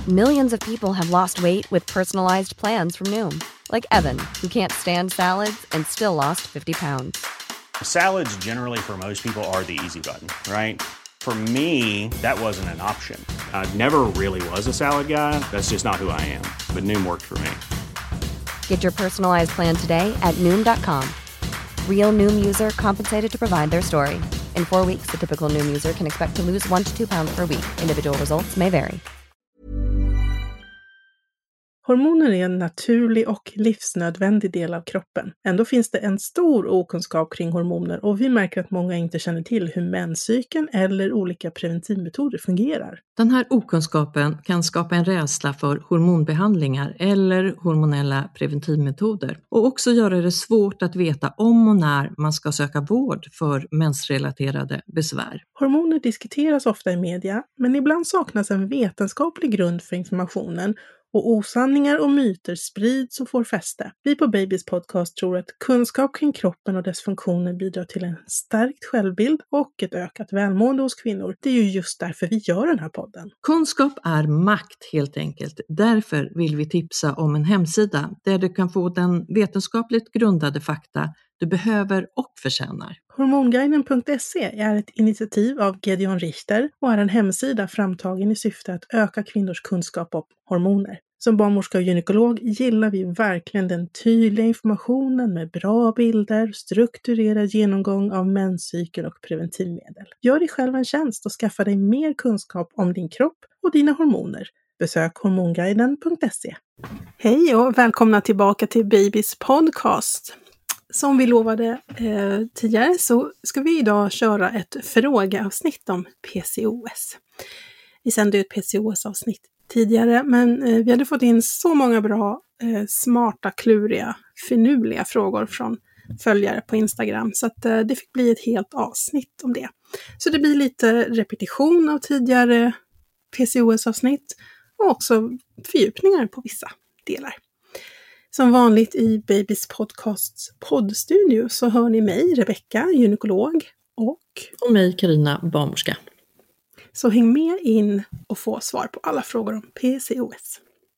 Millions of people have lost weight with personalized plans from Noom. Like Evan, who can't stand salads and still lost 50 pounds. Salads generally for most people are the easy button, right? For me, that wasn't an option. I never really was a salad guy. That's just not who I am. But Noom worked for me. Get your personalized plan today at Noom.com. Real Noom user compensated to provide their story. In 4 weeks, the typical Noom user can expect to lose 1 to 2 pounds per week. Individual results may vary. Hormoner är en naturlig och livsnödvändig del av kroppen. Ändå finns det en stor okunskap kring hormoner och vi märker att många inte känner till hur menscykeln eller olika preventivmetoder fungerar. Den här okunskapen kan skapa en rädsla för hormonbehandlingar eller hormonella preventivmetoder och också göra det svårt att veta om och när man ska söka vård för mensrelaterade besvär. Hormoner diskuteras ofta i media, men ibland saknas en vetenskaplig grund för informationen och osanningar och myter sprids och får fäste. Vi på Babys podcast tror att kunskap kring kroppen och dess funktioner bidrar till en stärkt självbild och ett ökat välmående hos kvinnor. Det är ju just därför vi gör den här podden. Kunskap är makt helt enkelt. Därför vill vi tipsa om en hemsida där du kan få den vetenskapligt grundade fakta du behöver och förtjänar. Hormonguiden.se är ett initiativ av Gedeon Richter och är en hemsida framtagen i syfte att öka kvinnors kunskap om hormoner. Som barnmorska och gynekolog gillar vi verkligen den tydliga informationen med bra bilder, strukturerad genomgång av menscykel och preventivmedel. Gör dig själv en tjänst och skaffa dig mer kunskap om din kropp och dina hormoner. Besök hormonguiden.se. Hej och välkomna tillbaka till Babys podcast. Som vi lovade tidigare så ska vi idag köra ett frågeavsnitt om PCOS. Vi sände ett PCOS-avsnitt tidigare, men vi hade fått in så många bra, smarta, kluriga, finurliga frågor från följare på Instagram så att det fick bli ett helt avsnitt om det. Så det blir lite repetition av tidigare PCOS-avsnitt och också fördjupningar på vissa delar. Som vanligt i Babys podcasts poddstudio så hör ni mig, Rebecka, gynekolog, och mig, Carina, barnmorska. Så häng med in och få svar på alla frågor om PCOS.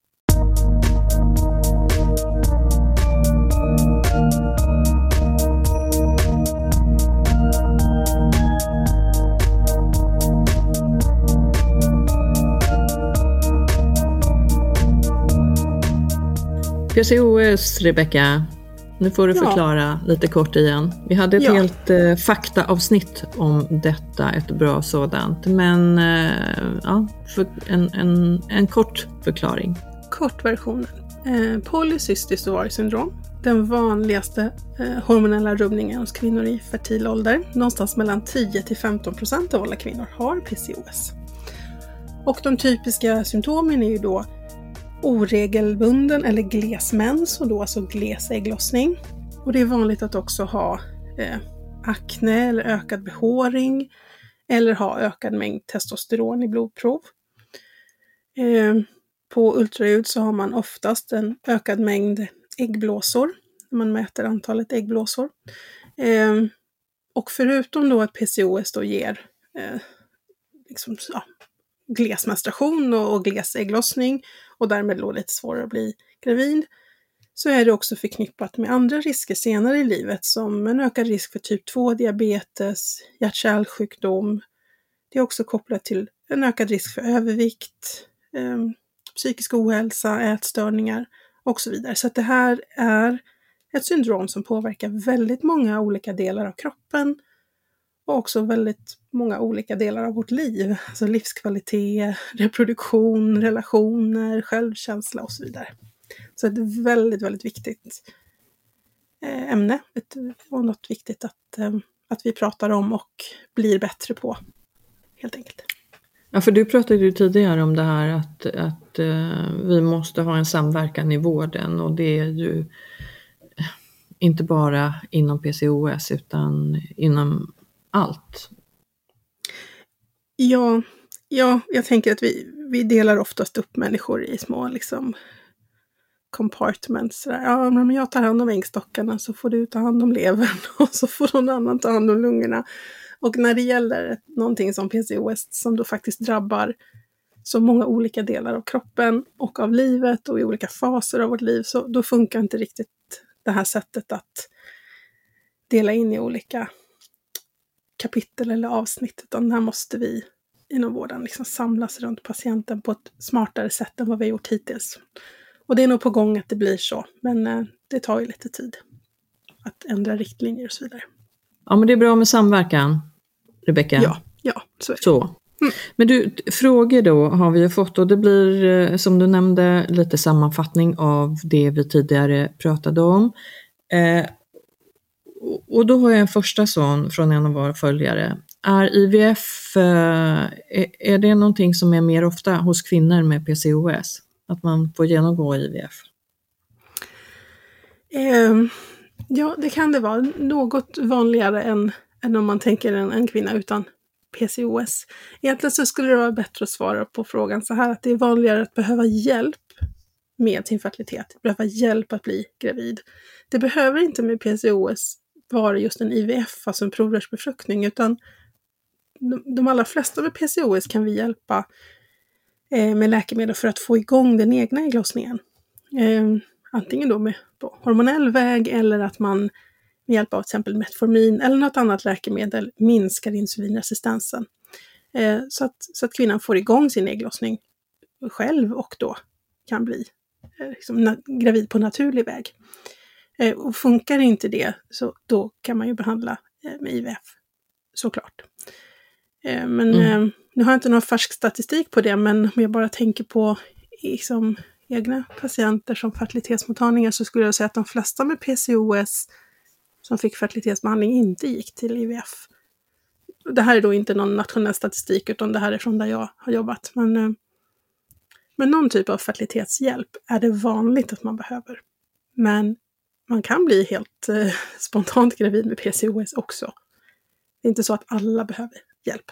PCOS, Rebecka. Nu får du förklara lite kort igen. Vi hade ett helt faktaavsnitt om detta, ett bra sådant. Men en kort förklaring. Kortversionen. Polycystiskt ovariesyndrom. Den vanligaste hormonella rubbningen hos kvinnor i fertil ålder. Någonstans mellan 10-15% av alla kvinnor har PCOS. Och de typiska symptomen är ju då oregelbunden eller gles mens och då alltså gles ägglossning. Och det är vanligt att också ha akne eller ökad behåring eller ha ökad mängd testosteron i blodprov. På ultraljud så har man oftast en ökad mängd äggblåsor när man mäter antalet äggblåsor. Och förutom då att PCOS då ger gles menstruation och gles ägglossning och därmed då lite svårare att bli gravid, så är det också förknippat med andra risker senare i livet som en ökad risk för typ 2-diabetes, hjärt-kärlsjukdom. Det är också kopplat till en ökad risk för övervikt, psykisk ohälsa, ätstörningar och så vidare. Så att det här är ett syndrom som påverkar väldigt många olika delar av kroppen och också väldigt många olika delar av vårt liv. Alltså livskvalitet, reproduktion, relationer, självkänsla och så vidare. Så det är ett väldigt, väldigt viktigt ämne och något viktigt att vi pratar om och blir bättre på, helt enkelt. Ja, för du pratade ju tidigare om det här att vi måste ha en samverkan i vården, och det är ju inte bara inom PCOS utan inom allt. Ja, jag tänker att vi delar oftast upp människor i små compartments. Ja, men jag tar hand om äggstockarna, så får du ta hand om levern och så får någon annan ta hand om lungorna. Och när det gäller någonting som PCOS som då faktiskt drabbar så många olika delar av kroppen och av livet och i olika faser av vårt liv, så då funkar inte riktigt det här sättet att dela in i olika kapitel eller avsnitt, utan här måste vi inom vården liksom samlas runt patienten på ett smartare sätt än vad vi har gjort hittills. Och det är nog på gång att det blir så, men det tar ju lite tid att ändra riktlinjer och så vidare. Ja, men det är bra med samverkan, Rebecka. Ja, så är det. Så. Men du, frågor då har vi ju fått, och det blir som du nämnde lite sammanfattning av det vi tidigare pratade om. Och då har jag en första sån från en av våra följare. Är IVF, är det någonting som är mer ofta hos kvinnor med PCOS? Att man får genomgå IVF? Ja, det kan det vara. Något vanligare än om man tänker en kvinna utan PCOS. Egentligen så skulle det vara bättre att svara på frågan så här, att det är vanligare att behöva hjälp med sin fertilitet, behöva hjälp att bli gravid. Det behöver inte med PCOS vara just en IVF, alltså en provrörsbefruktning, utan de allra flesta med PCOS kan vi hjälpa med läkemedel för att få igång den egna ägglossningen. Antingen då på hormonell väg, eller att man med hjälp av till exempel Metformin eller något annat läkemedel minskar insulinresistensen. Så att kvinnan får igång sin ägglossning själv och då kan bli gravid på naturlig väg. Och funkar inte det, så då kan man ju behandla med IVF, såklart. Men nu har jag inte någon färsk statistik på det, men om jag bara tänker på liksom egna patienter som fertilitetsmottagningar, så skulle jag säga att de flesta med PCOS som fick fertilitetsbehandling inte gick till IVF. Det här är då inte någon nationell statistik, utan det här är från där jag har jobbat. Men någon typ av fertilitetshjälp är det vanligt att man behöver. Men man kan bli helt spontant gravid med PCOS också. Det är inte så att alla behöver hjälp.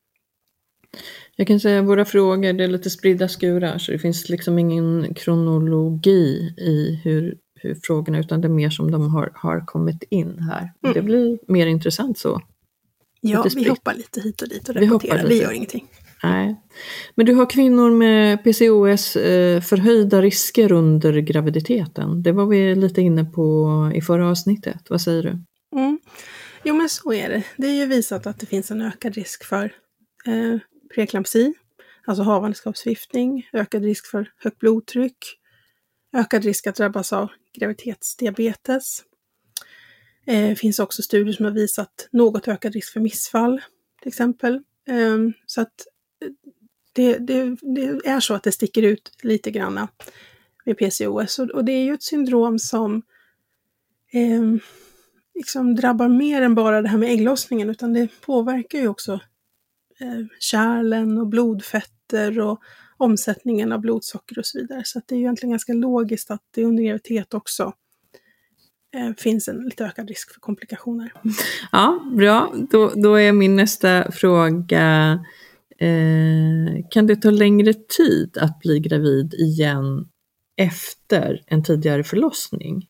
Jag kan säga att våra frågor, det är lite spridda skurar, så det finns liksom ingen kronologi i hur frågorna, utan det är mer som de har kommit in här. Det blir mer intressant så. Ja, vi hoppar lite hit och dit och rapporterar, det gör ingenting. Nej. Men du har kvinnor med PCOS förhöjda risker under graviditeten. Det var vi lite inne på i förra avsnittet. Vad säger du? Jo, men så är det. Det är ju visat att det finns en ökad risk för preeklampsi, alltså havandeskapsförgiftning, ökad risk för högt blodtryck, ökad risk att drabbas av graviditetsdiabetes. Det finns också studier som har visat något ökad risk för missfall, till exempel. Så att det är så att det sticker ut lite grann med PCOS. Och det är ju ett syndrom som liksom drabbar mer än bara det här med ägglossningen, utan det påverkar ju också kärlen och blodfetter och omsättningen av blodsocker och så vidare. Så att det är ju egentligen ganska logiskt att det under graviditet också finns en lite ökad risk för komplikationer. Ja, bra. Då är min nästa fråga, kan det ta längre tid att bli gravid igen efter en tidigare förlossning?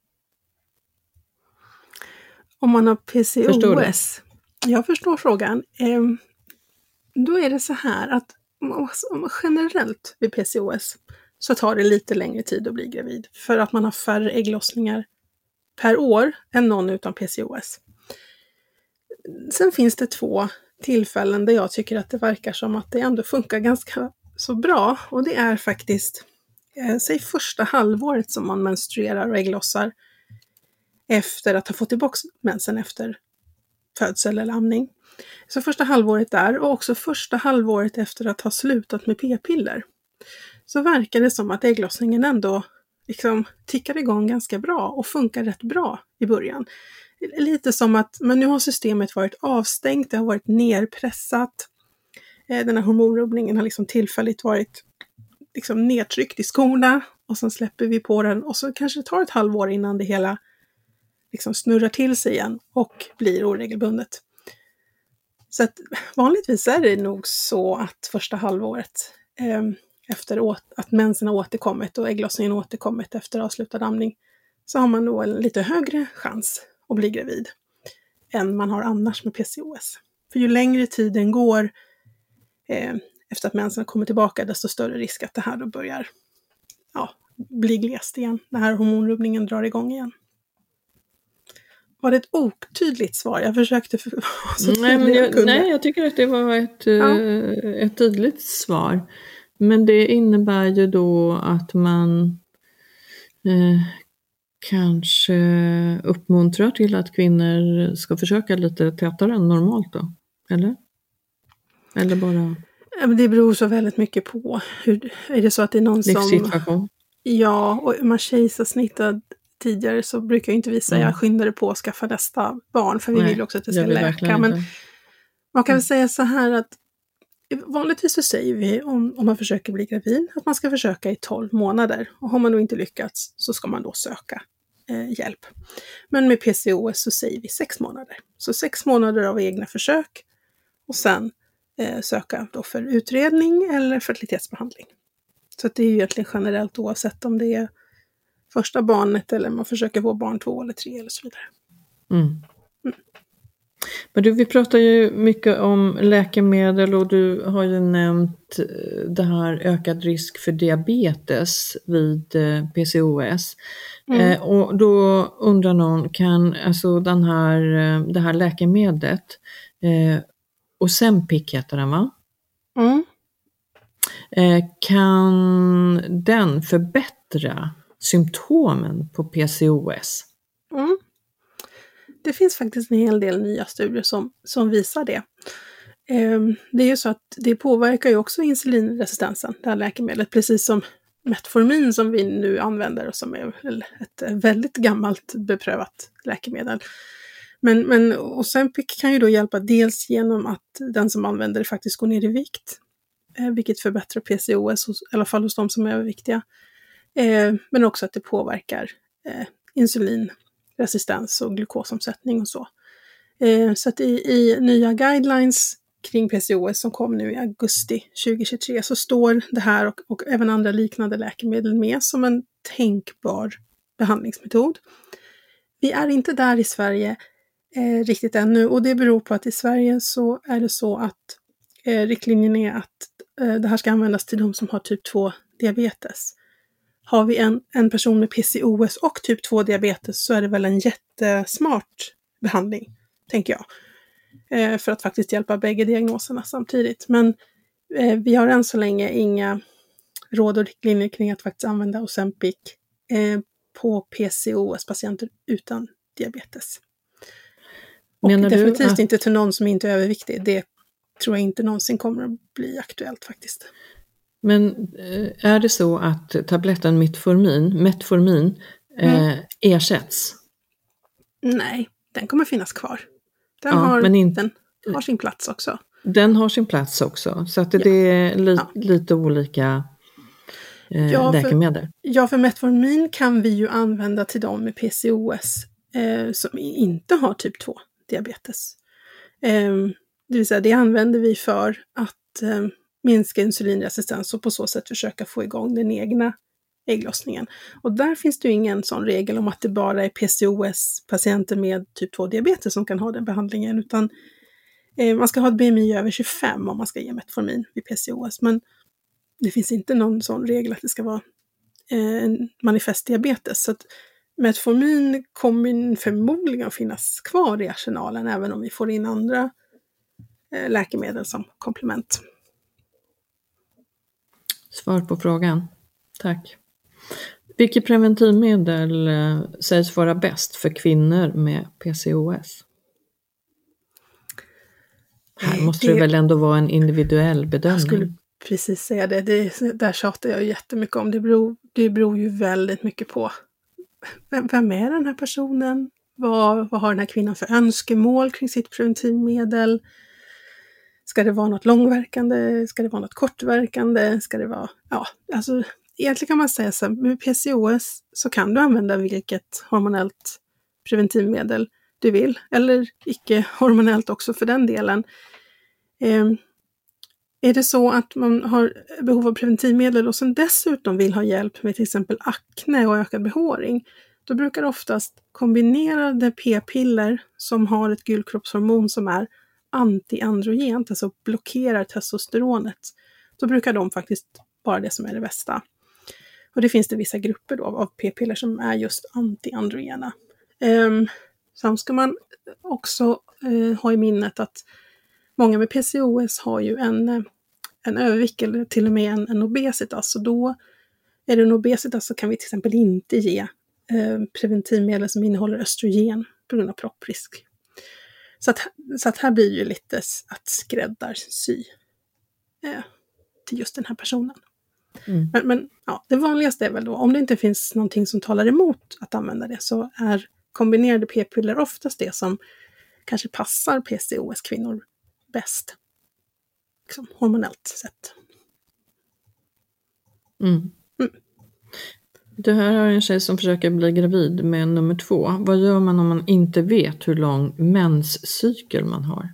Om man har PCOS? Jag förstår frågan. Då är det så här att generellt vid PCOS så tar det lite längre tid att bli gravid, för att man har färre ägglossningar per år än någon utan PCOS. Sen finns det 2 tillfällen där jag tycker att det verkar som att det ändå funkar ganska så bra, och det är faktiskt säg första halvåret som man menstruerar och ägglossar efter att ha fått tillbaka mensen efter födsel eller amning. Så första halvåret där, och också första halvåret efter att ha slutat med p-piller, så verkar det som att ägglossningen ändå liksom tickar igång ganska bra och funkar rätt bra i början. Lite som att, men nu har systemet varit avstängt, det har varit nerpressat. Den här hormonrubbningen har liksom tillfälligt varit liksom nedtryckt i skorna, och sen släpper vi på den, och så kanske det tar ett halvår innan det hela liksom snurrar till sig igen och blir oregelbundet. Så att vanligtvis är det nog så att första halvåret efter att mensen har återkommit och ägglossningen återkommit efter avslutad amning, så har man nog en lite högre chans att bli gravid än man har annars med PCOS. För ju längre tiden går efter att mensen kommer tillbaka, desto större risk att det här då börjar bli glest igen. Den här hormonrubbningen drar igång igen. Var det ett otydligt svar? Jag försökte Nej, jag tycker att det var ett tydligt svar. Men det innebär ju då att man kanske uppmuntrar till att kvinnor ska försöka lite tätare än normalt då? Eller? Eller bara... Det beror så väldigt mycket på. Är det så att det är någon livssituation? Ja, och är man kejsarsnittad tidigare så brukar inte vi säga skynda dig på att skaffa nästa barn, för vi vill också att det ska läka. Men man kan väl säga så här att vanligtvis så säger vi om man försöker bli gravid att man ska försöka i 12 månader. Och har man då inte lyckats så ska man då söka hjälp. Men med PCOS så säger vi 6 månader. Så 6 månader av egna försök och sen söka då för utredning eller fertilitetsbehandling. Så att det är ju egentligen generellt oavsett om det är första barnet eller man försöker få barn 2 eller 3 eller så vidare. Men du, vi pratar ju mycket om läkemedel och du har ju nämnt det här ökad risk för diabetes vid PCOS. Och då undrar någon, kan alltså det här läkemedlet Ozempic heter den, va? Kan den förbättra symptomen på PCOS? Det finns faktiskt en hel del nya studier som visar det. Det är ju så att det påverkar ju också insulinresistensen, det här läkemedlet, precis som Metformin som vi nu använder och som är ett väldigt gammalt beprövat läkemedel. Men Ozempic kan ju då hjälpa dels genom att den som använder det faktiskt går ner i vikt, vilket förbättrar PCOS, i alla fall hos de som är överviktiga. Men också att det påverkar insulinresistens och glukosomsättning och så. Så att i nya guidelines kring PCOS som kom nu i augusti 2023 så står det här och även andra liknande läkemedel med som en tänkbar behandlingsmetod. Vi är inte där i Sverige riktigt ännu, och det beror på att i Sverige så är det så att riktlinjen är att det här ska användas till de som har typ 2 diabetes. Har vi en person med PCOS och typ 2 diabetes så är det väl en jättesmart behandling, tänker jag. För att faktiskt hjälpa bägge diagnoserna samtidigt. Men vi har än så länge inga råd och riktlinjer kring att faktiskt använda Ozempic på PCOS-patienter utan diabetes. Och definitivt inte till någon som inte är överviktig. Det tror jag inte någonsin kommer att bli aktuellt faktiskt. Men är det så att tabletten Metformin ersätts? Nej, den kommer finnas kvar. Den har sin plats också. Den har sin plats också, så att det är lite olika läkemedel. För Metformin kan vi ju använda till dem med PCOS som inte har typ 2 diabetes. Det vill säga, det använder vi för att minska insulinresistens och på så sätt försöka få igång den egna ägglossningen. Och där finns det ju ingen sån regel om att det bara är PCOS-patienter med typ 2 diabetes som kan ha den behandlingen, utan man ska ha ett BMI över 25 om man ska ge Metformin vid PCOS. Men det finns inte någon sån regel att det ska vara en manifest diabetes. Så att Metformin kommer förmodligen att finnas kvar i arsenalen även om vi får in andra läkemedel som komplement. Svar på frågan. Tack. Vilket preventivmedel sägs vara bäst för kvinnor med PCOS? Här måste det väl ändå vara en individuell bedömning. Jag skulle precis säga det. Där tjatar jag jättemycket om. Det beror ju väldigt mycket på vem är den här personen? Vad har den här kvinnan för önskemål kring sitt preventivmedel? Ska det vara något långverkande? Ska det vara något kortverkande? Ska det vara... egentligen kan man säga så här, med PCOS så kan du använda vilket hormonellt preventivmedel du vill. Eller icke-hormonellt också för den delen. Är det så att man har behov av preventivmedel och sen dessutom vill ha hjälp med till exempel akne och ökad behåring, då brukar oftast kombinerade p-piller som har ett gulkroppshormon som är antiandrogent, alltså blockerar testosteronet, så brukar de faktiskt vara det som är det bästa. Och det finns det vissa grupper då av p-piller som är just antiandrogena. Sen ska man också ha i minnet att många med PCOS har ju en övervikt eller till och med en obesitas. Så då är det en obesitas så kan vi till exempel inte ge preventivmedel som innehåller östrogen på grund av propprisk. Så att här blir det ju lite att skräddarsy till just den här personen. Men ja, det vanligaste är väl då, om det inte finns någonting som talar emot att använda det, så är kombinerade p-piller oftast det som kanske passar PCOS-kvinnor bäst. Liksom, hormonellt sett. Det här är en tjej som försöker bli gravid med nummer 2. Vad gör man om man inte vet hur lång menscykel man har?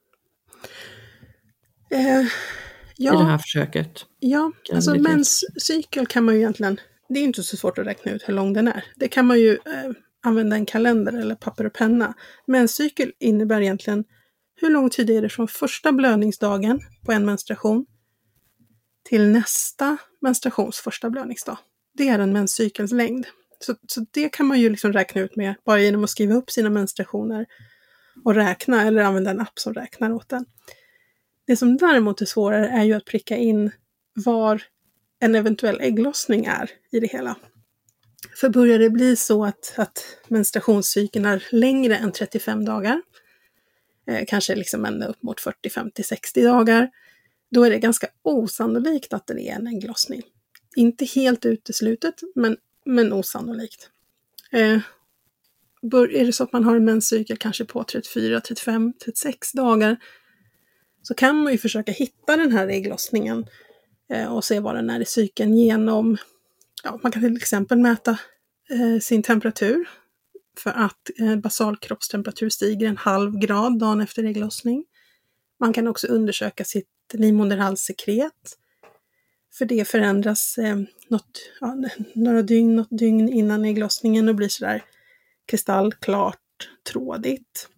I det här försöket. Ja, alltså menscykel kan man ju egentligen, det är inte så svårt att räkna ut hur lång den är. Det kan man ju använda en kalender eller papper och penna. Menscykel innebär egentligen hur lång tid är det från första blödningsdagen på en menstruation till nästa menstruations första blödningsdag. Det är en menscykels längd. Så det kan man ju liksom räkna ut med bara genom att skriva upp sina menstruationer och räkna eller använda en app som räknar åt den. Det som däremot är svårare är ju att pricka in var en eventuell ägglossning är i det hela. För börjar det bli så att menstruationscykeln är längre än 35 dagar, kanske liksom ända upp mot 40, 50, 60 dagar, då är det ganska osannolikt att det är en ägglossning. Inte helt uteslutet, men osannolikt. Är det så att man har en menscykel kanske på 34, 35, 36 dagar, så kan man ju försöka hitta den här ägglossningen och se vad den är i cykeln genom, man kan till exempel mäta sin temperatur, för att basal kroppstemperatur stiger 0,5 grad dagen efter ägglossning. Man kan också undersöka sitt livmoderhalssekret, för det förändras något dygn innan ägglossningen och blir sådär kristallklart trådigt.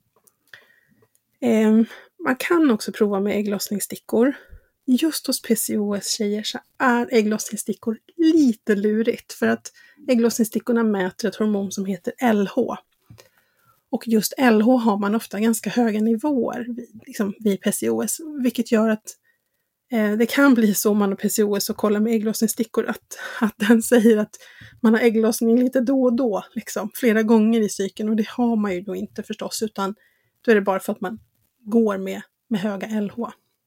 Man kan också prova med ägglossningsstickor. Just hos PCOS-tjejer så är ägglossningsstickor lite lurigt, för att ägglossningsstickorna mäter ett hormon som heter LH. Och just LH har man ofta ganska höga nivåer vid PCOS, vilket gör att det kan bli så om man har PCOS och kollar med ägglossningsstickor att den säger att man har ägglossning lite då och då, liksom, flera gånger i cykeln, och det har man ju då inte förstås, utan då är det bara för att man går med höga LH.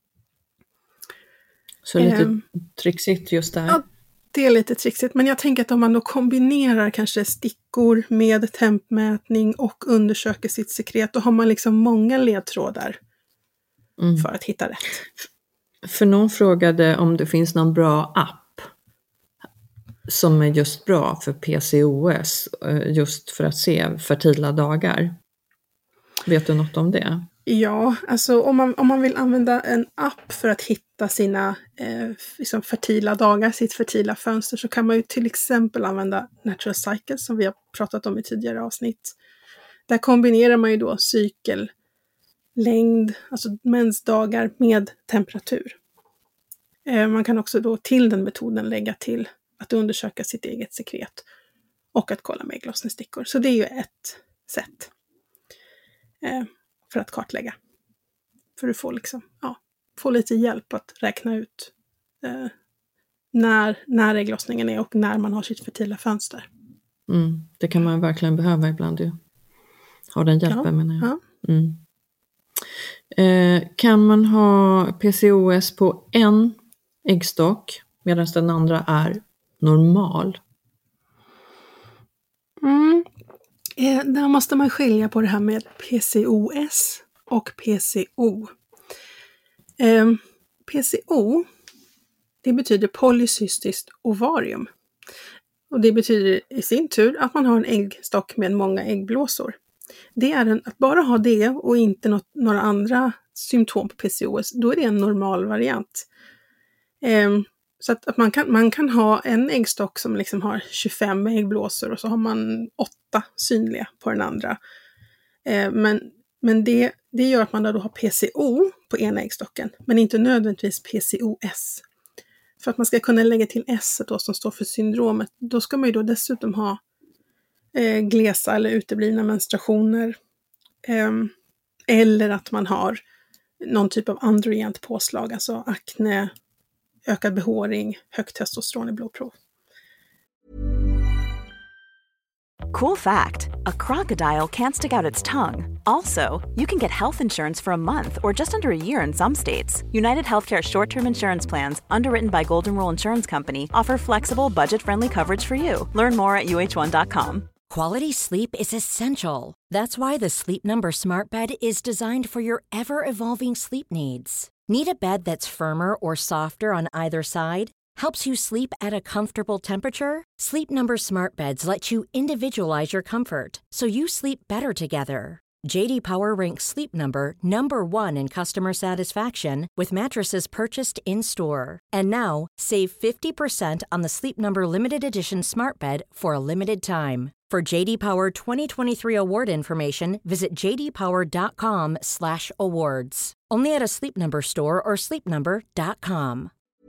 Så lite trixigt just där. Ja, det är lite trixigt, men jag tänker att om man då kombinerar kanske stickor med tempmätning och undersöker sitt sekret, då har man liksom många ledtrådar för att hitta rätt. För någon frågade om det finns någon bra app som är just bra för PCOS, just för att se fertila dagar. Vet du något om det? Ja, alltså om man vill använda en app för att hitta sina fertila dagar, sitt fertila fönster, så kan man ju till exempel använda Natural Cycles som vi har pratat om i tidigare avsnitt. Där kombinerar man ju då cykellängd, alltså mensdagar, med temperatur. Man kan också då till den metoden lägga till att undersöka sitt eget sekret och att kolla med ägglossningsstickor. Så det är ju ett sätt för att kartlägga. För att få lite hjälp att räkna ut när ägglossningen är och när man har sitt fertila fönster. Det kan man verkligen behöva ibland ju. Ha den hjälpen, menar jag. Ja. Kan man ha PCOS på en äggstock medan den andra är normal? Där måste man skilja på det här med PCOS och PCO. PCO, det betyder polycystiskt ovarium. Och det betyder i sin tur att man har en äggstock med många äggblåsor. Det är att bara ha det och inte några andra symptom på PCOS, då är det en normal variant. Så att man kan ha en äggstock som liksom har 25 äggblåsor och så har man 8 synliga på den andra. Men det gör att man då har PCO på ena äggstocken, men inte nödvändigtvis PCOS. för att man ska kunna lägga till S då som står för syndromet, då ska man ju då dessutom ha glesa eller uteblivna menstruationer. Eller att man har någon typ av androgent påslag, alltså akne, ökad behåring, högt testosteron i blodprov. Cool fact, a crocodile can't stick out its tongue. Also, you can get health insurance for a month or just under a year in some states. United Healthcare short-term insurance plans, underwritten by Golden Rule Insurance Company, offer flexible, budget-friendly coverage for you. Learn more at uh1.com. Quality sleep is essential. That's why the Sleep Number Smart Bed is designed for your ever-evolving sleep needs. Need a bed that's firmer or softer on either side? Helps you sleep at a comfortable temperature? Sleep Number Smart Beds let you individualize your comfort, so you sleep better together. JD Power ranks Sleep Number #1 in customer satisfaction with mattresses purchased in-store. And now, save 50% on the Sleep Number Limited Edition Smart Bed for a limited time. For JD Power 2023 award information, visit jdpower.com/awards. Only at a Sleep Number store or sleepnumber.com.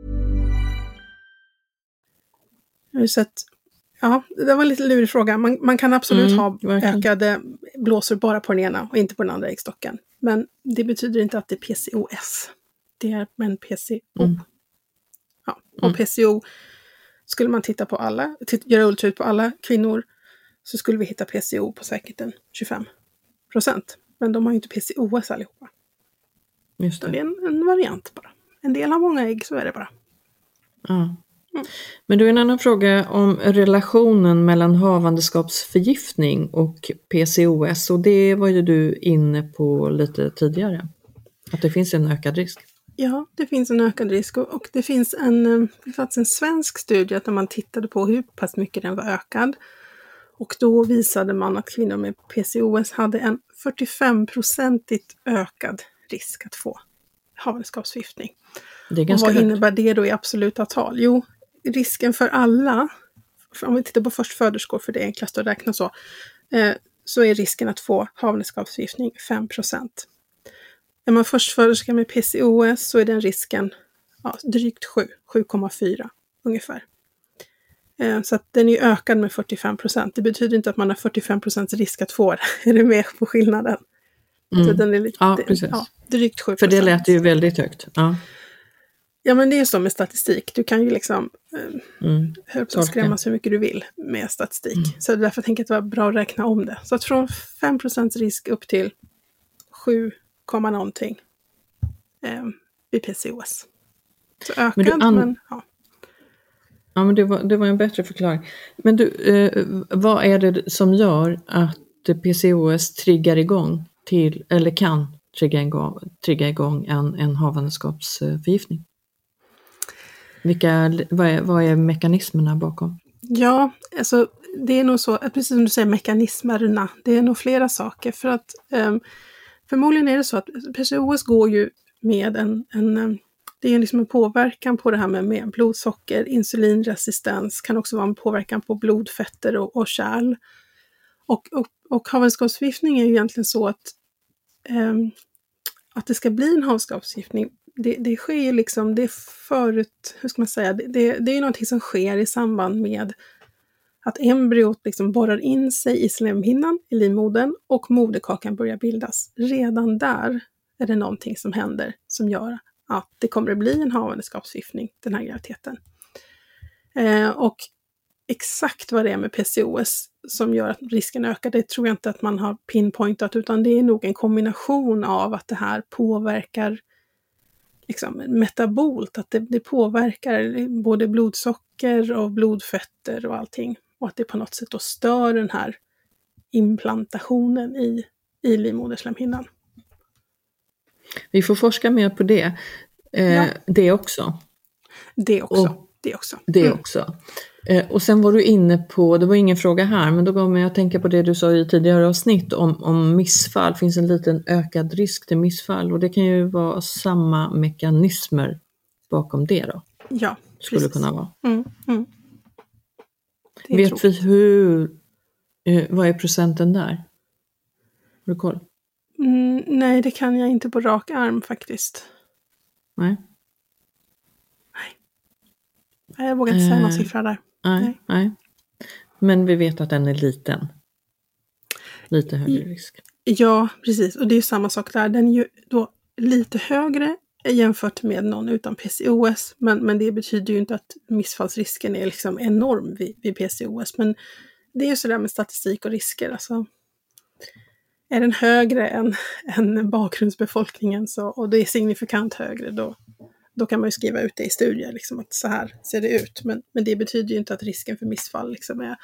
Så att, ja, det var en lite lurig fråga. Man kan absolut ha ökade blåsor bara på den ena och inte på den andra äggstocken. Men det betyder inte att det är PCOS. Det är en PCO. Ja, och PCO, skulle man titta på alla, göra ultraljud på alla kvinnor, så skulle vi hitta PCO på säkert 25%. Men de har ju inte PCOS allihopa. Just det. Det är en variant bara. En del har många ägg, så är det bara. Ja. Men du, en annan fråga om relationen mellan havandeskapsförgiftning och PCOS, och det var ju du inne på lite tidigare, att det finns en ökad risk. Ja, det finns en ökad risk och det finns en svensk studie där man tittade på hur pass mycket den var ökad, och då visade man att kvinnor med PCOS hade en 45% ökad risk att få havandeskapsförgiftning. Det är ganska och vad högt. innebär det då i absoluta tal? Jo, risken för alla, om vi tittar på förstföderskor, för det är enklast att räkna så är risken att få havandeskapsförgiftning 5%. Är man förstföderska med PCOS så är den risken drygt 7,4 ungefär. Så att den är ökad med 45%. Det betyder inte att man har 45% risk att få det. Är du med på skillnaden? Så den är lite, precis. Drygt 7%. För det lät ju väldigt högt. Ja, men det är så med statistik. Du kan ju liksom skrämma så mycket du vill med statistik. Så därför tänker jag att det var bra att räkna om det. Så att från 5% risk upp till 7, någonting vid PCOS. Så ökad, men ja. Ja, men det var en bättre förklaring. Men du, vad är det som gör att PCOS triggar igång eller kan trigga igång en havandeskapsförgiftning? Vad är mekanismerna bakom? Ja, alltså det är nog så, precis som du säger, mekanismerna. Det är nog flera saker. För att förmodligen är det så att PCOS går ju med det är liksom en påverkan på det här med blodsocker, insulinresistens, kan också vara en påverkan på blodfetter och kärl. Och havandeskapsförgiftning är ju egentligen så att det ska bli en havandeskapsförgiftning. Det sker ju liksom, det är förut, hur ska man säga, det är ju någonting som sker i samband med att embryot liksom borrar in sig i slemhinnan, i livmodern, och moderkakan börjar bildas. Redan där är det någonting som händer som gör att det kommer att bli en havandeskapsförgiftning den här graviditeten. Och exakt vad det är med PCOS som gör att risken ökar, det tror jag inte att man har pinpointat, utan det är nog en kombination av att det här påverkar liksom metabolt, att det påverkar både blodsocker och blodfetter och allting, och att det på något sätt då stör den här implantationen i livmoderslemhinnan. Vi får forska mer på det. Det också. Det också. Och sen var du inne på, det var ingen fråga här, men då kommer jag att tänka på det du sa i tidigare avsnitt om missfall. Finns en liten ökad risk till missfall, och det kan ju vara samma mekanismer bakom det då. Ja, skulle precis. kunna vara. Vet vi vad är procenten där? Har du koll? Nej, det kan jag inte på rak arm faktiskt. Nej. Jag vågar inte säga någon siffra där. Nej. Men vi vet att den är liten. Lite högre risk. Ja, precis. Och det är ju samma sak där. Den är ju då lite högre jämfört med någon utan PCOS. Men det betyder ju inte att missfallsrisken är liksom enorm vid PCOS. Men det är ju sådär med statistik och risker. Alltså, är den högre än bakgrundsbefolkningen och det är signifikant högre, då kan man ju skriva ut det i studier. Liksom, att så här ser det ut. Men det betyder ju inte att risken för missfall liksom är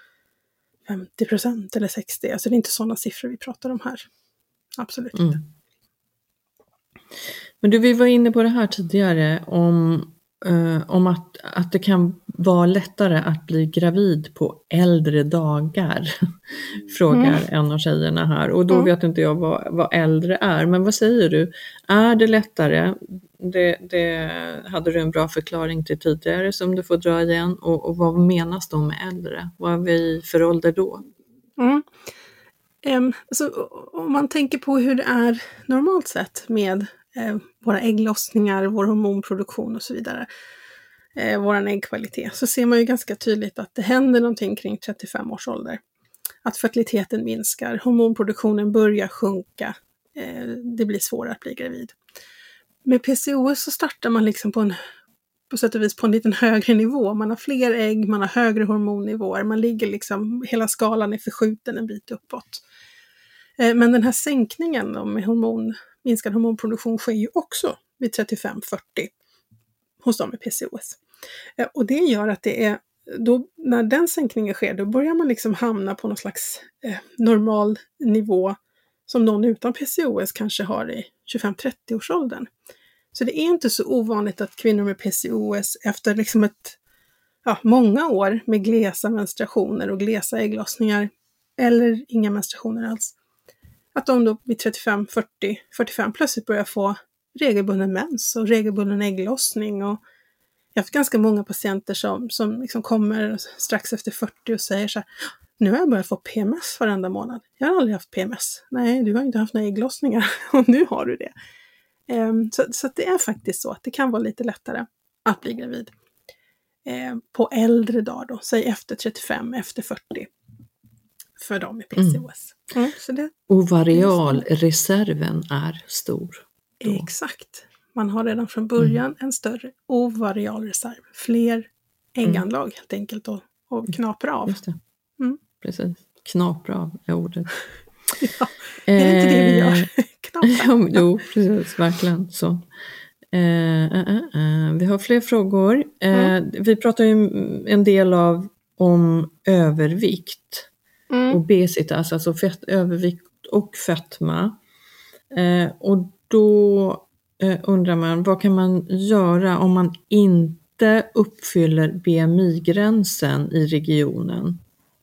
50% eller 60%. Alltså det är inte sådana siffror vi pratar om här. Absolut inte. Men vi var inne på det här tidigare om att det kan vara lättare att bli gravid på äldre dagar. Frågar en av tjejerna här. Och då vet inte jag vad äldre är. Men vad säger du? Är det lättare? Det hade du en bra förklaring till tidigare som du får dra igen. Och vad menas då med äldre? Vad är vi för ålder då? Så, om man tänker på hur det är normalt sett med våra ägglossningar, vår hormonproduktion och så vidare, vår äggkvalitet, så ser man ju ganska tydligt att det händer någonting kring 35 års ålder. Att fertiliteten minskar, hormonproduktionen börjar sjunka, det blir svårare att bli gravid. Med PCOS så startar man liksom på sätt och vis på en liten högre nivå. Man har fler ägg, man har högre hormonnivåer, man ligger liksom, hela skalan är förskjuten en bit uppåt. Men den här sänkningen med minskad hormonproduktion sker ju också vid 35-40 hos dem med PCOS. Och det gör att det är, då, när den sänkningen sker, då börjar man liksom hamna på någon slags normal nivå som någon utan PCOS kanske har i 25-30 års åldern. Så det är inte så ovanligt att kvinnor med PCOS efter liksom många år med glesa menstruationer och glesa ägglossningar eller inga menstruationer alls, att de då vid 35, 40, 45 plötsligt börjar få regelbunden mens och regelbunden ägglossning. Och jag har haft ganska många patienter som liksom kommer strax efter 40 och säger så här: nu har jag börjat få PMS varenda månad. Jag har aldrig haft PMS. Nej, du har inte haft några ägglossningar och nu har du det. Så det är faktiskt så att det kan vara lite lättare att bli gravid på äldre dagar då, säg efter 35, efter 40 för dem med PCOS. Så det, ovarialreserven är stor. Då. Exakt. Man har redan från början en större ovarialreserv. Fler ägganlag helt enkelt och knapra av. Just det. Precis. Knapra av är ordet. Ja, är det inte det vi gör? Knapra. Jo, precis. Verkligen så. Vi har fler frågor. Vi pratar ju en del om övervikt. Obesitas, alltså övervikt och fetma. Och då undrar man, vad kan man göra om man inte uppfyller BMI-gränsen i regionen?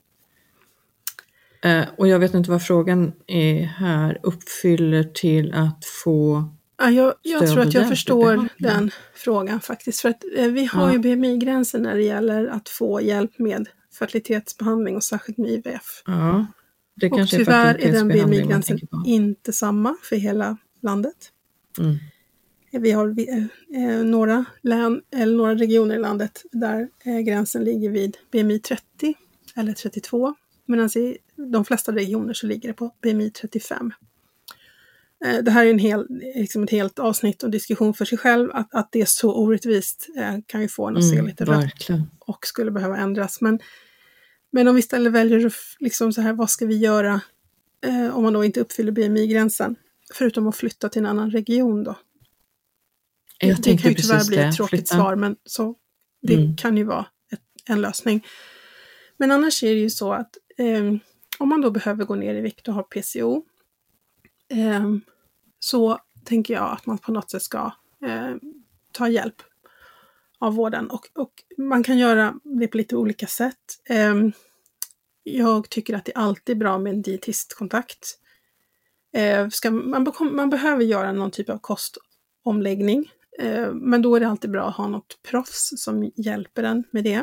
Och jag vet inte vad frågan är här, uppfyller till att få jag tror att jag förstår den frågan faktiskt. För att vi har ju BMI-gränsen när det gäller att få hjälp med fertilitetsbehandling och särskilt med IVF. Ja, det och kanske tyvärr är den BMI-gränsen inte samma för hela landet. Vi har några län eller några regioner i landet där gränsen ligger vid BMI 30 eller 32. Medan i de flesta regioner så ligger det på BMI 35. Det här är ett helt avsnitt och diskussion för sig själv. Att det är så orättvist kan ju få en att se lite rött och skulle behöva ändras. Men om vi istället väljer liksom så här, vad ska vi göra om man då inte uppfyller BMI-gränsen? Förutom att flytta till en annan region då. Det kan ju tyvärr bli ett tråkigt svar, men så, det kan ju vara en lösning. Men annars är det ju så att om man då behöver gå ner i vikt och ha PCO, så tänker jag att man på något sätt ska ta hjälp av vården. Och man kan göra det på lite olika sätt. Jag tycker att det alltid är bra med en dietistkontakt. Man behöver göra någon typ av kostomläggning. Men då är det alltid bra att ha något proffs som hjälper en med det.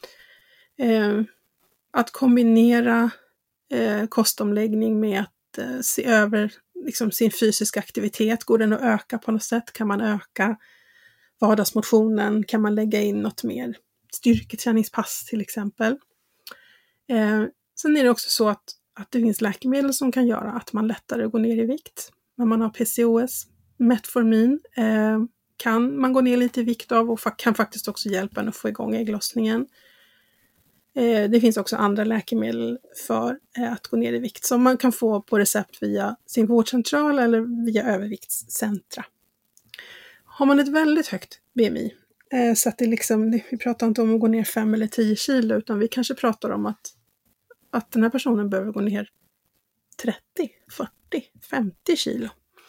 Att kombinera kostomläggning med att se över liksom sin fysiska aktivitet. Går den att öka på något sätt? Kan man öka vardagsmotionen? Kan man lägga in något mer styrketräningspass till exempel. Sen är det också så att det finns läkemedel som kan göra att man lättare går ner i vikt. När man har PCOS, Metformin kan man gå ner lite i vikt av och kan faktiskt också hjälpa en att få igång ägglossningen. Det finns också andra läkemedel för att gå ner i vikt som man kan få på recept via sin vårdcentral eller via överviktscentra. Har man ett väldigt högt BMI, så att det liksom, vi pratar inte om att gå ner 5 eller 10 kilo, utan vi kanske pratar om att den här personen behöver gå ner 30, 40, 50 kilo.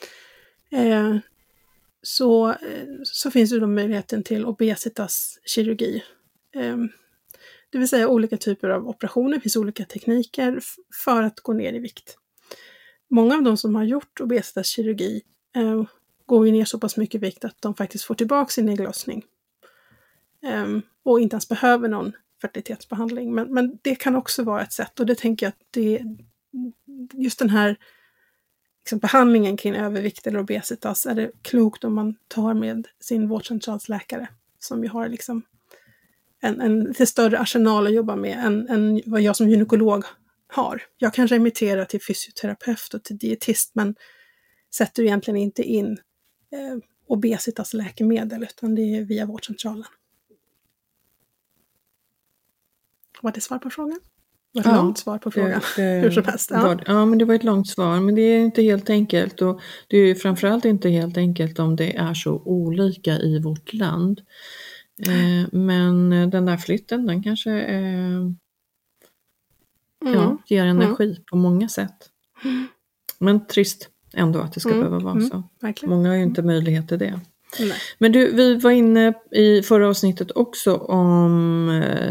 Så finns det då möjligheten till obesitaskirurgi. Det vill säga olika typer av operationer, det finns olika tekniker för att gå ner i vikt. Många av de som har gjort obesitaskirurgi går ju ner så pass mycket vikt att de faktiskt får tillbaka sin ägglossning. Och inte ens behöver någon fertilitetsbehandling. Men det kan också vara ett sätt, och det tänker jag att just den här liksom behandlingen kring övervikt eller obesitas är det klokt om man tar med sin vårdcentralsläkare som ju har liksom en lite större arsenal att jobba med än vad jag som gynekolog har. Jag kan remittera till fysioterapeut och till dietist, men sätter egentligen inte in obesitasläkemedel, utan det är via vårdcentralen. Var det svar på frågan? Var det långt svar på frågan? Hur som helst. Ja, men det var ett långt svar, men det är inte helt enkelt, och det är ju framförallt inte helt enkelt om det är så olika i vårt land. Men den där flytten, den kanske ger energi på många sätt. Men trist ändå att det ska behöva vara så. Verkligen. Många har ju inte möjlighet till det. Nej. Men du, vi var inne i förra avsnittet också om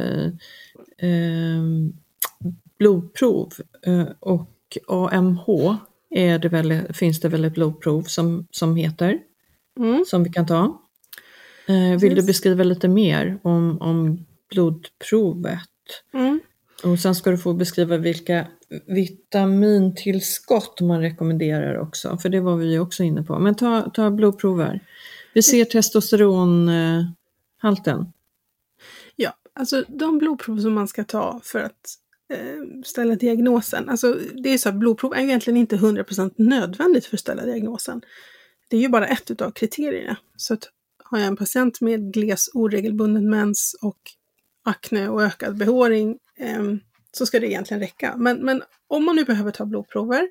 blodprov, och AMH finns det väl ett blodprov som heter, som vi kan ta. Vill du beskriva lite mer om blodprovet? Och sen ska du få beskriva vilka vitamintillskott man rekommenderar också, för det var vi ju också inne på. Men ta blodprover. Vi ser testosteronhalten. Ja, alltså de blodprov som man ska ta för att ställa diagnosen. Alltså det är så att blodprov är egentligen inte 100% nödvändigt för att ställa diagnosen. Det är ju bara ett utav kriterierna. Så att har jag en patient med gles, oregelbunden mens och akne och ökad behåring, så ska det egentligen räcka. Men om man nu behöver ta blodprover,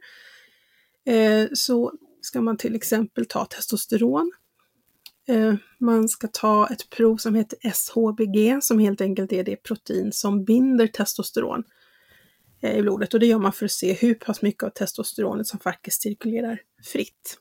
så ska man till exempel ta testosteron. Man ska ta ett prov som heter SHBG, som helt enkelt är det protein som binder testosteron i blodet. Och det gör man för att se hur pass mycket av testosteronet som faktiskt cirkulerar fritt.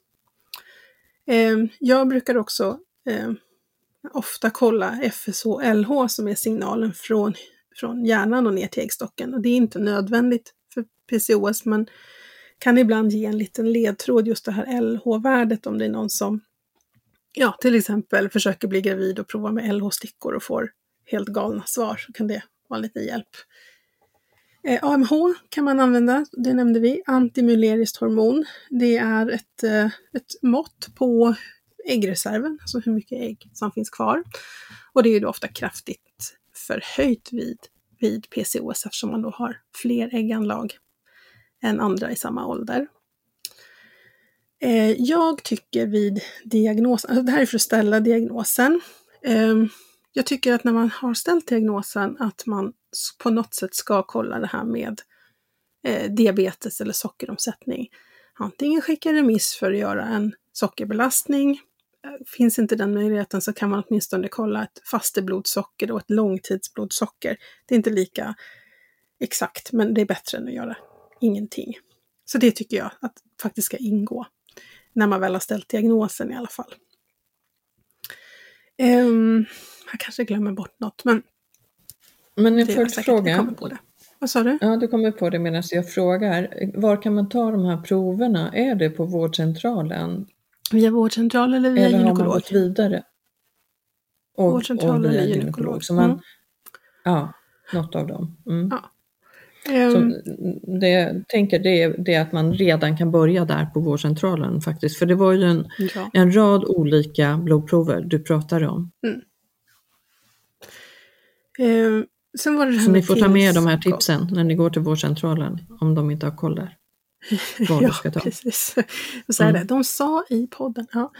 Jag brukar också ofta kolla FSH-LH, som är signalen från hjärnan och ner till äggstocken. Och det är inte nödvändigt för PCOS, men kan ibland ge en liten ledtråd, just det här LH-värdet, om det är någon som till exempel försöker bli gravid och prova med LH-stickor och får helt galna svar, så kan det vara en liten hjälp. AMH kan man använda, det nämnde vi, antimuleriskt hormon. Det är ett mått på äggreserven, alltså hur mycket ägg som finns kvar. Och det är ju då ofta kraftigt förhöjt vid PCOS, eftersom man då har fler ägganlag än andra i samma ålder. Jag tycker vid diagnosen, alltså det här är för att ställa diagnosen. Jag tycker att när man har ställt diagnosen att man på något sätt ska kolla det här med diabetes eller sockeromsättning. Antingen skicka remiss för att göra en sockerbelastning. Finns inte den möjligheten så kan man åtminstone kolla ett fasteblodsocker och ett långtidsblodsocker. Det är inte lika exakt, men det är bättre än att göra ingenting. Så det tycker jag att faktiskt ska ingå när man väl har ställt diagnosen i alla fall. Jag kanske glömmer bort något, men en följdfråga. Jag kommer på det. Vad sa du? Ja, du kommer på det medan jag frågar. Var kan man ta de här proverna? Är det på vårdcentralen? Via vårdcentral eller via gynekolog? Eller har man gått vidare? Vårdcentral eller gynekolog. Så man, ja, något av dem. Ja. Så det är att man redan kan börja där på vårdcentralen faktiskt. För det var ju en rad olika blodprover du pratade om. Sen var det här Så med ni får ta med de här tillskott. tipsen när ni går till vårdcentralen om de inte har koll där. Vad du ska ta. Precis. Så är det. De sa i podden. Ja.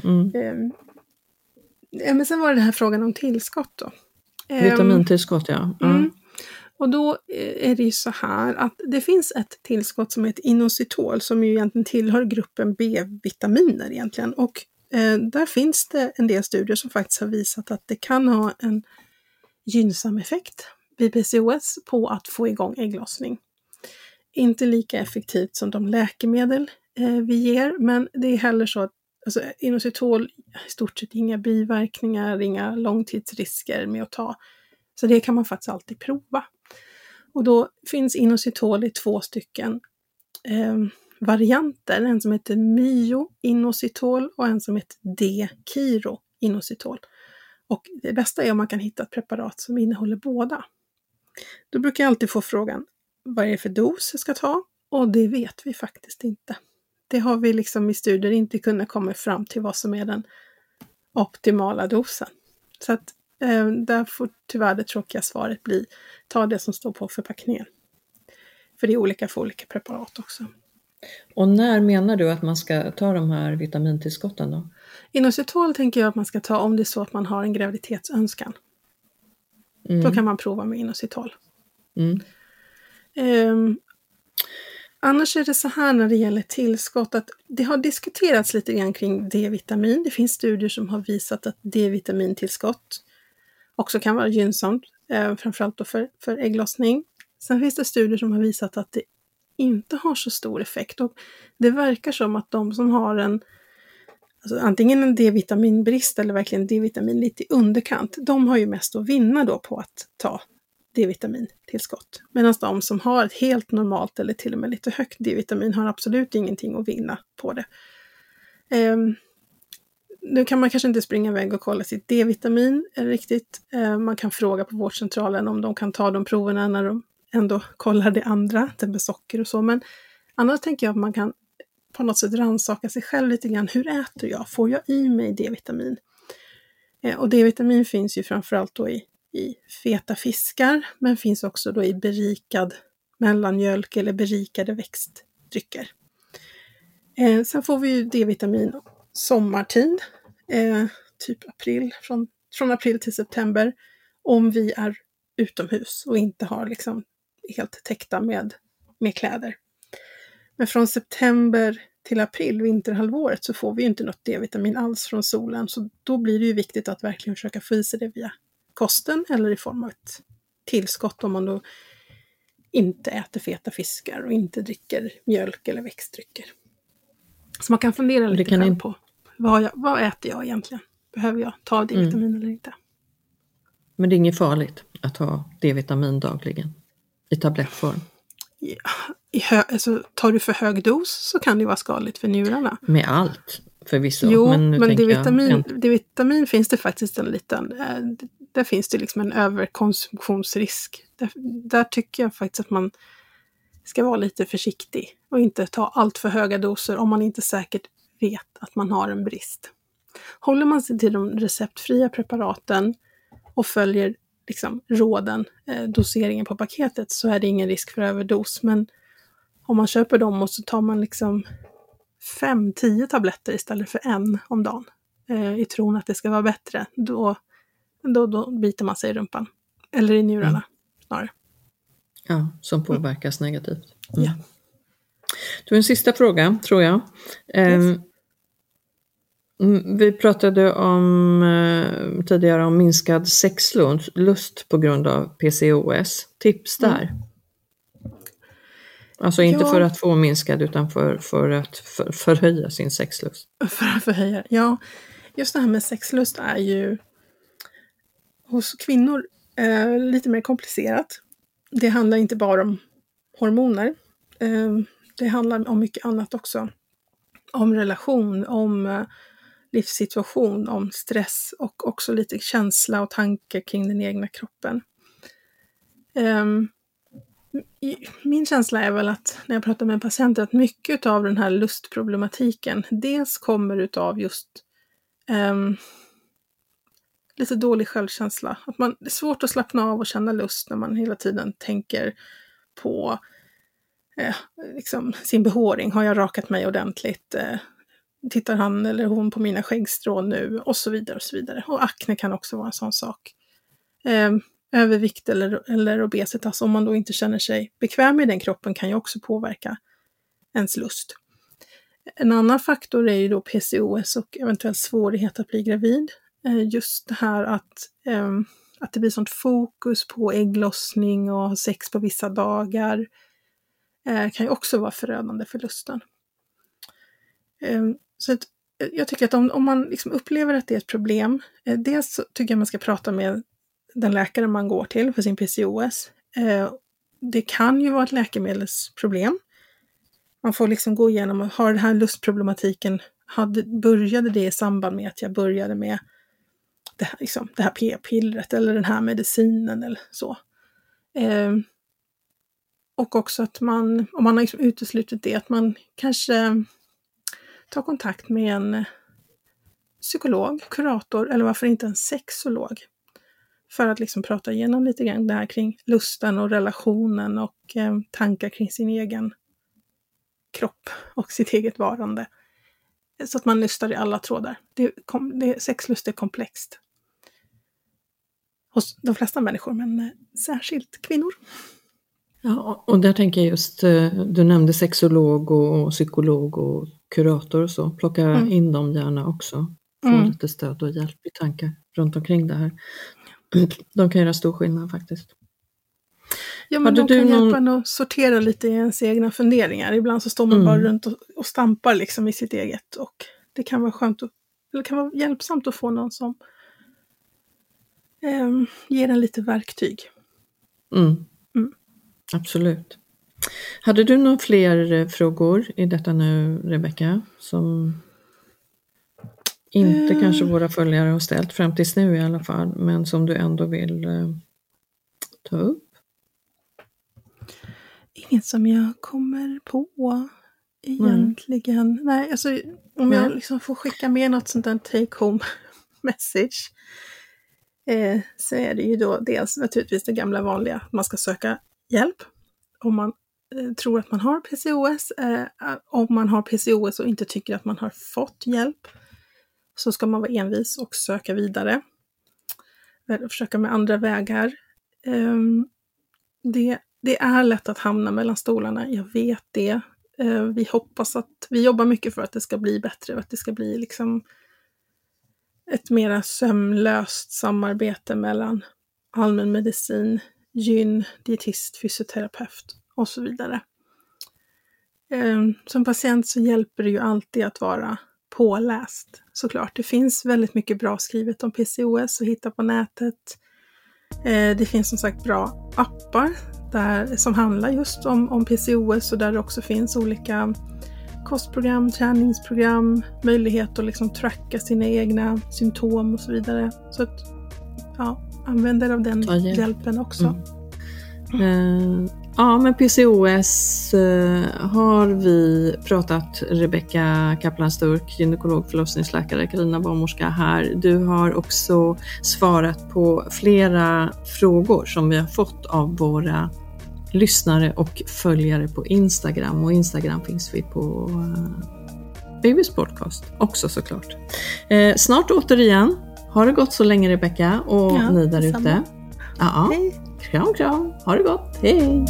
Men sen var det den här frågan om tillskott då. Vitamintillskott, ja. Och då är det ju så här att det finns ett tillskott som heter inositol som ju egentligen tillhör gruppen B-vitaminer egentligen. Och där finns det en del studier som faktiskt har visat att det kan ha en gynnsam effekt vid PCOS på att få igång ägglossning. Inte lika effektivt som de läkemedel vi ger, men det är heller så att alltså, inositol i stort sett inga biverkningar, inga långtidsrisker med att ta. Så det kan man faktiskt alltid prova. Och då finns inositol i 2 stycken varianter. En som heter myo-inositol och en som heter D-kiro-inositol. Och det bästa är om man kan hitta ett preparat som innehåller båda. Då brukar jag alltid få frågan, vad är det för dos jag ska ta? Och det vet vi faktiskt inte. Det har vi liksom i studier inte kunnat komma fram till vad som är den optimala dosen. Så att där får tyvärr det tråkiga svaret bli, ta det som står på förpackningen. För det är olika för olika preparat också. Och när menar du att man ska ta de här vitamintillskotten då? Inositol tänker jag att man ska ta om det är så att man har en graviditetsönskan. Då kan man prova med inositol. Annars är det så här när det gäller tillskott att det har diskuterats lite grann kring D-vitamin. Det finns studier som har visat att D-vitamintillskott också kan vara gynnsamt, framförallt då för ägglossning. Sen finns det studier som har visat att det inte har så stor effekt. Och det verkar som att de som har antingen en D-vitaminbrist eller verkligen D-vitamin lite i underkant, de har ju mest att vinna då på att ta D-vitamintillskott. Medan de som har ett helt normalt eller till och med lite högt D-vitamin har absolut ingenting att vinna på det. Nu kan man kanske inte springa iväg och kolla sitt D-vitamin riktigt. Man kan fråga på vårdcentralen om de kan ta de proverna när de ändå kollar det andra, det med socker och så. Men annars tänker jag att man kan på något sätt rannsaka sig själv lite grann. Hur äter jag? Får jag i mig D-vitamin? Och D-vitamin finns ju framförallt då i feta fiskar, men finns också då i berikad mellanmjölk eller berikade växtdrycker. Sen får vi ju D-vitamin sommartid, typ april, från april till september, om vi är utomhus och inte har liksom helt täckta med kläder. Men från september till april, vinterhalvåret, så får vi ju inte något D-vitamin alls från solen. Så då blir det ju viktigt att verkligen försöka få i sig det via kosten eller i form av ett tillskott om man då inte äter feta fiskar och inte dricker mjölk eller växtdrycker. Så man kan fundera lite grann på vad äter jag egentligen? Behöver jag ta D-vitamin eller inte? Men det är inget farligt att ha D-vitamin dagligen i tablettform? Ja, alltså, tar du för hög dos så kan det vara skadligt för njurarna. Med allt förvisso. Jo, men D-vitamin finns det faktiskt en liten... Där finns det liksom en överkonsumtionsrisk. Där tycker jag faktiskt att man ska vara lite försiktig och inte ta allt för höga doser om man inte säkert vet att man har en brist. Håller man sig till de receptfria preparaten och följer liksom råden, doseringen på paketet, så är det ingen risk för överdos. Men om man köper dem och så tar man liksom 5-10 tabletter istället för 1 om dagen i tron att det ska vara bättre, då biter man sig i rumpan. Eller i njurarna snarare. Ja, som påverkas negativt. Ja. Du, en sista fråga, tror jag. Yes. Vi pratade tidigare om minskad sexlust på grund av PCOS. Tips där? Alltså inte för att få minskad utan för att förhöja sin sexlust. För att förhöja, ja. Just det här med sexlust är ju hos kvinnor lite mer komplicerat. Det handlar inte bara om hormoner. Det handlar om mycket annat också. Om relation, om livssituation, om stress och också lite känsla och tanke kring den egna kroppen. Min känsla är väl att när jag pratar med patienter att mycket av den här lustproblematiken dels kommer utav just lite dålig självkänsla. Att det är svårt att slappna av och känna lust när man hela tiden tänker på liksom sin behåring. Har jag rakat mig ordentligt? Tittar han eller hon på mina skäggstrån nu? Och så vidare och så vidare. Och akne kan också vara en sån sak. Övervikt eller obesitas, om man då inte känner sig bekväm i den kroppen, kan ju också påverka ens lust. En annan faktor är ju då PCOS och eventuell svårighet att bli gravid. Just det här att det blir sånt fokus på ägglossning och sex på vissa dagar kan ju också vara förödande för lusten. Så att jag tycker att om man liksom upplever att det är ett problem, dels så tycker jag man ska prata med den läkare man går till för sin PCOS. Det kan ju vara ett läkemedelsproblem. Man får liksom gå igenom, och har den här lustproblematiken, började det i samband med att jag började med det här p-pillret eller den här medicinen eller så. Och också att om man har liksom uteslutit det, att man kanske tar kontakt med en psykolog, kurator eller varför inte en sexolog. För att liksom prata igenom lite grann det här kring lusten och relationen och tankar kring sin egen kropp och sitt eget varande. Så att man nystar i alla trådar. Sexlust är komplext. Hos de flesta människor, men särskilt kvinnor. Ja, och där tänker jag just, du nämnde sexolog och psykolog och kurator och så. Plocka in dem gärna också. Få lite stöd och hjälp i tankar runt omkring det här. De kan göra stor skillnad faktiskt. Ja, men de kan hjälpa en att sortera lite i ens egna funderingar. Ibland så står man bara runt och stampar liksom i sitt eget. Och det kan vara skönt eller kan vara hjälpsamt att få någon som ger en lite verktyg. Absolut. Hade du några fler frågor i detta nu, Rebecka, som inte kanske våra följare har ställt fram tills nu i alla fall, men som du ändå vill ta upp? Inget som jag kommer på egentligen. Nej, alltså om jag liksom får skicka med något sånt där take home message, så är det ju då dels naturligtvis det gamla vanliga. Man ska söka hjälp om man tror att man har PCOS. Om man har PCOS och inte tycker att man har fått hjälp, så ska man vara envis och söka vidare. Försöka med andra vägar. Det är lätt att hamna mellan stolarna, jag vet det. Vi jobbar mycket för att det ska bli bättre och att det ska bli liksom ett mera sömlöst samarbete mellan allmänmedicin, gyn, dietist, fysioterapeut och så vidare. Som patient så hjälper det ju alltid att vara påläst. Såklart, det finns väldigt mycket bra skrivet om PCOS att hitta på nätet. Det finns som sagt bra appar som handlar just om PCOS, och där det också finns olika kostprogram, träningsprogram, möjlighet att liksom tracka sina egna symptom och så vidare. Så att använder av den hjälpen också. Ja, men PCOS har vi pratat, Rebecka Kaplan-Sturk, gynekolog, förlossningsläkare, Carina barnmorska här. Du har också svarat på flera frågor som vi har fått av våra lyssnare och följare på Instagram. Och Instagram finns vi på Babys podcast också såklart. Snart återigen. Har det gått så länge, Rebecka, och ni där ute. Ja. Hej. Kram. Ha det gott. Hej.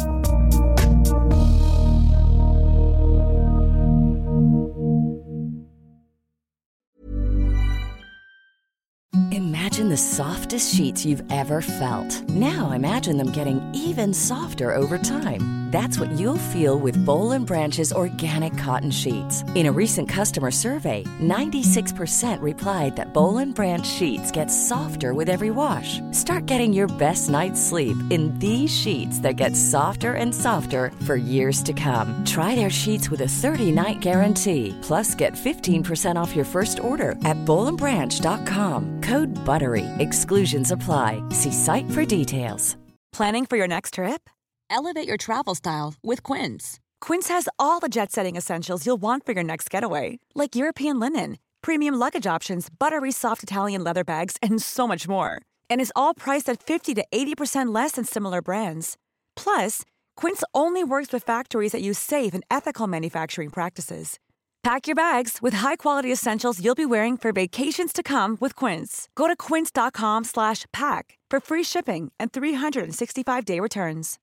Imagine the softest sheets you've ever felt. Now imagine them getting even softer over time. That's what you'll feel with Boll & Branch's organic cotton sheets. In a recent customer survey, 96% replied that Boll & Branch sheets get softer with every wash. Start getting your best night's sleep in these sheets that get softer and softer for years to come. Try their sheets with a 30-night guarantee. Plus, get 15% off your first order at bollandbranch.com. Code BUTTERY. Exclusions apply. See site for details. Planning for your next trip? Elevate your travel style with Quince. Quince has all the jet-setting essentials you'll want for your next getaway, like European linen, premium luggage options, buttery soft Italian leather bags, and so much more. And is all priced at 50 to 80% less than similar brands. Plus, Quince only works with factories that use safe and ethical manufacturing practices. Pack your bags with high-quality essentials you'll be wearing for vacations to come with Quince. Go to quince.com/pack for free shipping and 365-day returns.